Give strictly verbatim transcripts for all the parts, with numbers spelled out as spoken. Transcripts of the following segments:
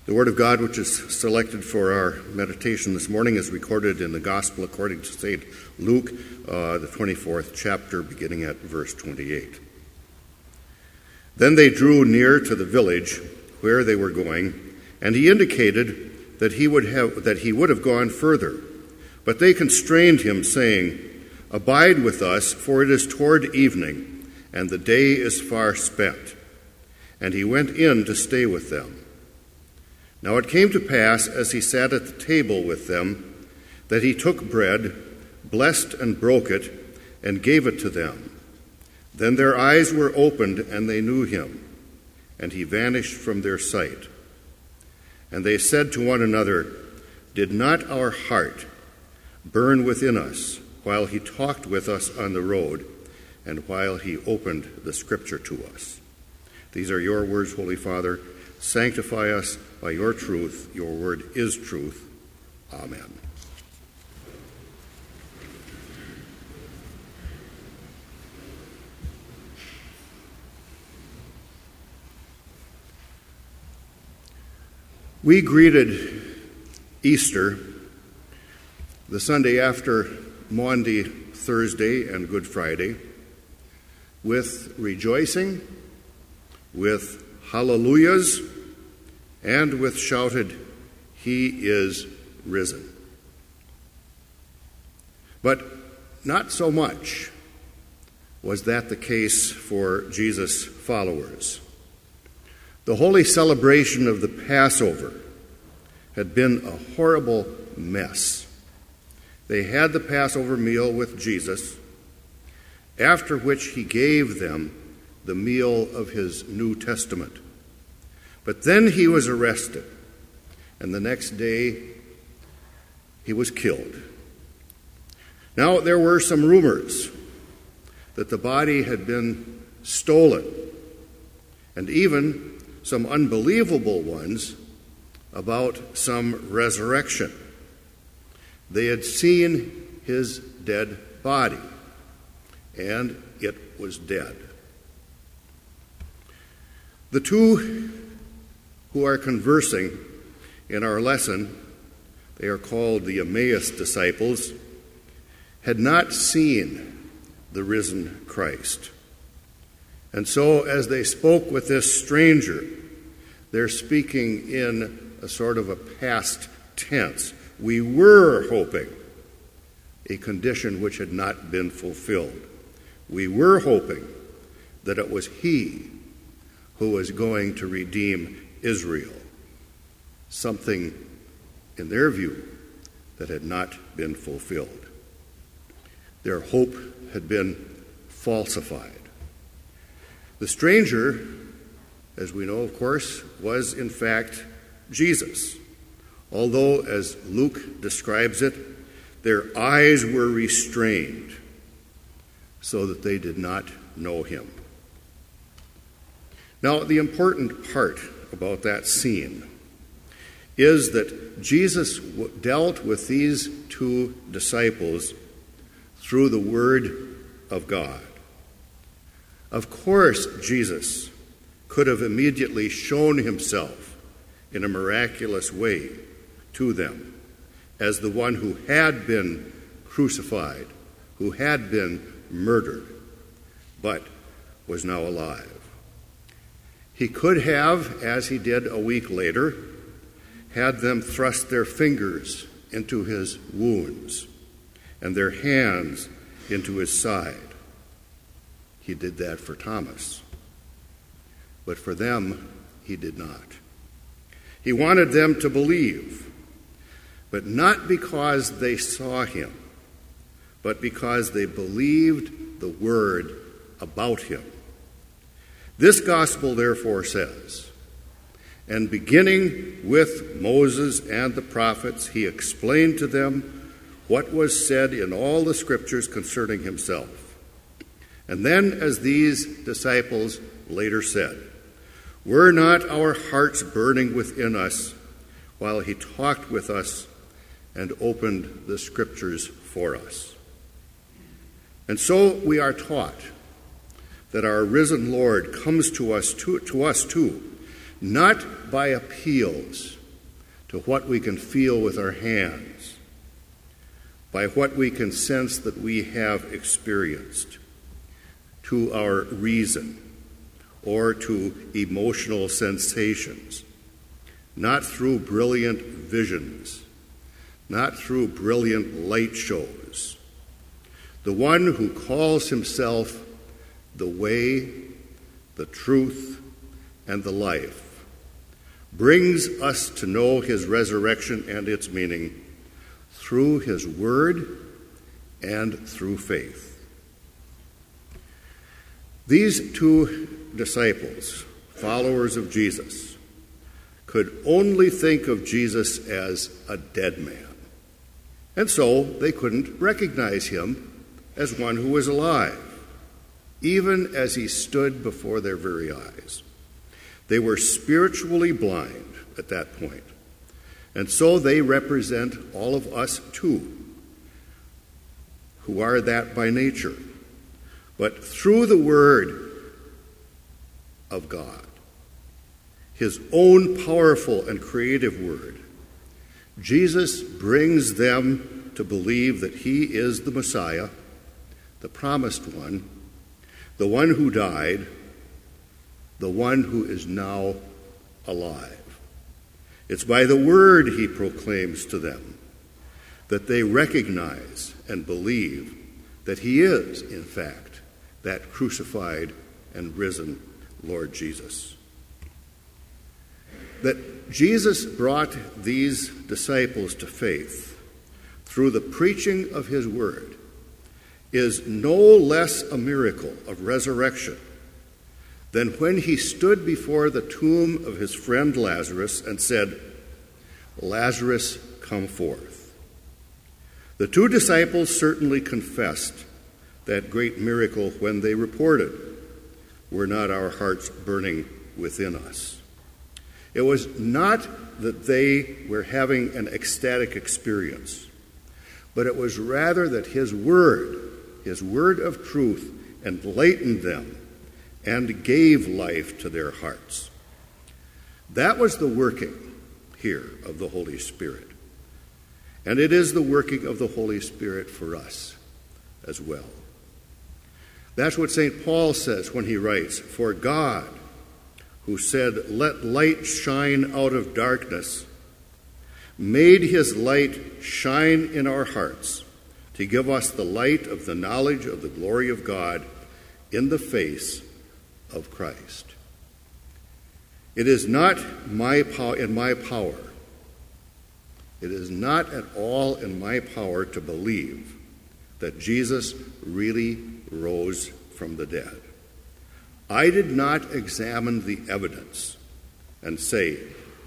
The Word of God, which is selected for our meditation this morning, is recorded in the Gospel according to Saint Luke, uh, the twenty-fourth chapter, beginning at verse twenty-eight. Then they drew near to the village where they were going, and he indicated that he would have that he would have gone further. But they constrained him, saying, "Abide with us, for it is toward evening, and the day is far spent." And he went in to stay with them. Now it came to pass, as he sat at the table with them, that he took bread, blessed and broke it, and gave it to them. Then their eyes were opened, and they knew him, and he vanished from their sight. And they said to one another, "Did not our heart burn within us while he talked with us on the road, and while he opened the Scripture to us?" These are your words, Holy Father. Sanctify us by your truth. Your word is truth. Amen. We greeted Easter the Sunday after Maundy Thursday and Good Friday with rejoicing, with hallelujahs, and with shouted, "He is risen." But not so much was that the case for Jesus' followers. The holy celebration of the Passover had been a horrible mess. They had the Passover meal with Jesus, after which he gave them the meal of his New Testament. But then he was arrested, and the next day he was killed. Now, there were some rumors that the body had been stolen, and even some unbelievable ones about some resurrection. They had seen his dead body, and it was dead. The two who are conversing in our lesson, they are called the Emmaus disciples, had not seen the risen Christ. And so as they spoke with this stranger, they're speaking in a sort of a past tense. We were hoping, a condition which had not been fulfilled. We were hoping that it was he who was going to redeem Israel, something in their view that had not been fulfilled. Their hope had been falsified. The stranger, as we know, of course, was in fact Jesus, although, as Luke describes it, their eyes were restrained so that they did not know him. Now, the important part about that scene is that Jesus dealt with these two disciples through the Word of God. Of course, Jesus could have immediately shown himself in a miraculous way to them as the one who had been crucified, who had been murdered, but was now alive. He could have, as he did a week later, had them thrust their fingers into his wounds and their hands into his side. He did that for Thomas. But for them, he did not. He wanted them to believe, but not because they saw him, but because they believed the word about him. This gospel, therefore, says, "And beginning with Moses and the prophets, he explained to them what was said in all the scriptures concerning himself." And then, as these disciples later said, "Were not our hearts burning within us while he talked with us and opened the scriptures for us?" And so we are taught that our risen Lord comes to us, to, to us too, not by appeals to what we can feel with our hands, by what we can sense that we have experienced, to our reason, or to emotional sensations, not through brilliant visions, not through brilliant light shows. The one who calls himself the way, the truth, and the life brings us to know his resurrection and its meaning through his word and through faith. These two disciples, followers of Jesus, could only think of Jesus as a dead man. And so they couldn't recognize him as one who was alive, even as he stood before their very eyes. They were spiritually blind at that point. And so they represent all of us too, who are that by nature. But through the word of God, his own powerful and creative word, Jesus brings them to believe that he is the Messiah, the promised one, the one who died, the one who is now alive. It's by the word he proclaims to them that they recognize and believe that he is, in fact, that crucified and risen Lord Jesus. That Jesus brought these disciples to faith through the preaching of his word is no less a miracle of resurrection than when he stood before the tomb of his friend Lazarus and said, "Lazarus, come forth." The two disciples certainly confessed that great miracle when they reported, "Were not our hearts burning within us?" It was not that they were having an ecstatic experience, but it was rather that his word, his word of truth, enlightened them and gave life to their hearts. That was the working here of the Holy Spirit. And it is the working of the Holy Spirit for us as well. That's what Saint Paul says when he writes, "For God, who said, 'Let light shine out of darkness,' made his light shine in our hearts to give us the light of the knowledge of the glory of God in the face of Christ." It is not my pow- in my power. It is not at all in my power to believe that Jesus really rose from the dead. I did not examine the evidence and say,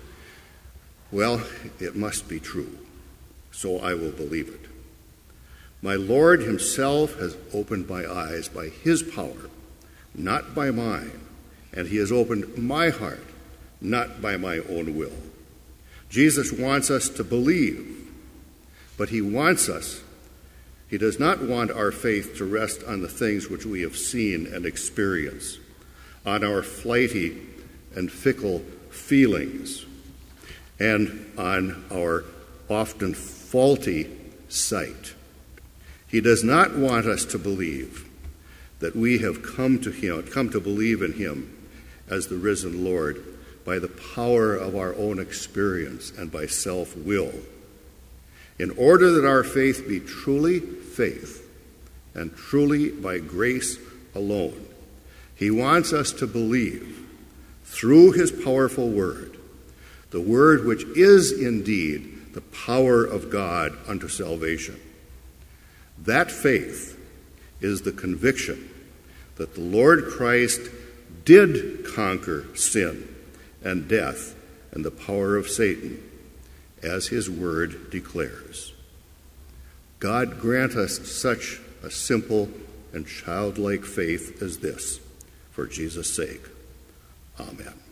"Well, it must be true, so I will believe it." My Lord himself has opened my eyes by his power, not by mine, and he has opened my heart, not by my own will. Jesus wants us to believe, but he wants us, he does not want our faith to rest on the things which we have seen and experienced, on our flighty and fickle feelings, and on our often faulty sight. He does not want us to believe that we have come to him, come to believe in him as the risen Lord by the power of our own experience and by self-will. In order that our faith be truly faith and truly by grace alone, he wants us to believe through his powerful word, the word which is indeed the power of God unto salvation. That faith is the conviction that the Lord Christ did conquer sin and death and the power of Satan, as his word declares. God grant us such a simple and childlike faith as this, for Jesus' sake. Amen.